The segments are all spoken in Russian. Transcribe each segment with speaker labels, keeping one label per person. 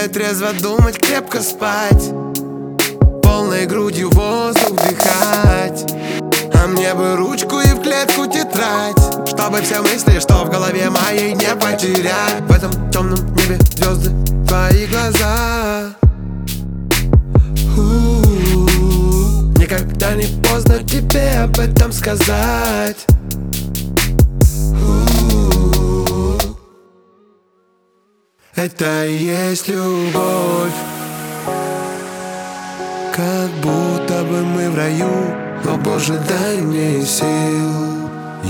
Speaker 1: помогает трезво думать, крепко спать, полной грудью воздух вдыхать. А мне бы ручку и в клетку тетрадь, чтобы все мысли, что в голове моей, не потерять. В этом темном небе звезды, твои глаза. Никогда не поздно тебе об этом сказать. Это и есть любовь. Как будто бы мы в раю, о Боже, дай мне сил.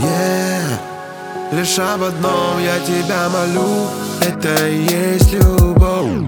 Speaker 1: Лишь об одном я тебя молю. Это и есть любовь.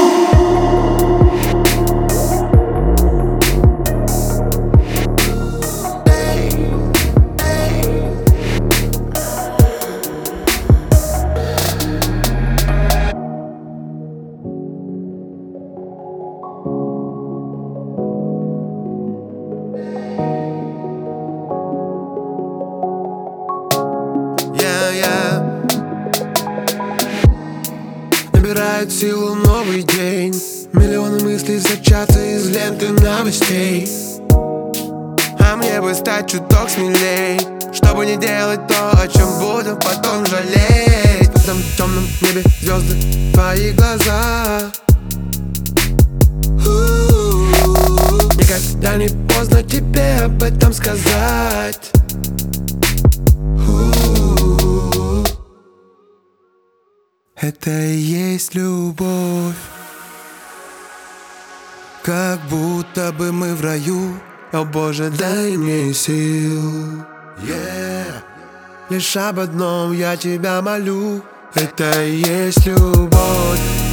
Speaker 1: Набирает силу новый день, миллионы мыслей сочатся из ленты новостей. А мне бы стать чуток смелей, чтобы не делать то, о чем буду потом жалеть. В этом темном небе звезды, твои глаза. Никогда не поздно тебе об этом сказать. Это и есть любовь. Как будто бы мы в раю, о Боже, дай мне сил. Лишь об одном я тебя молю. Это и есть любовь.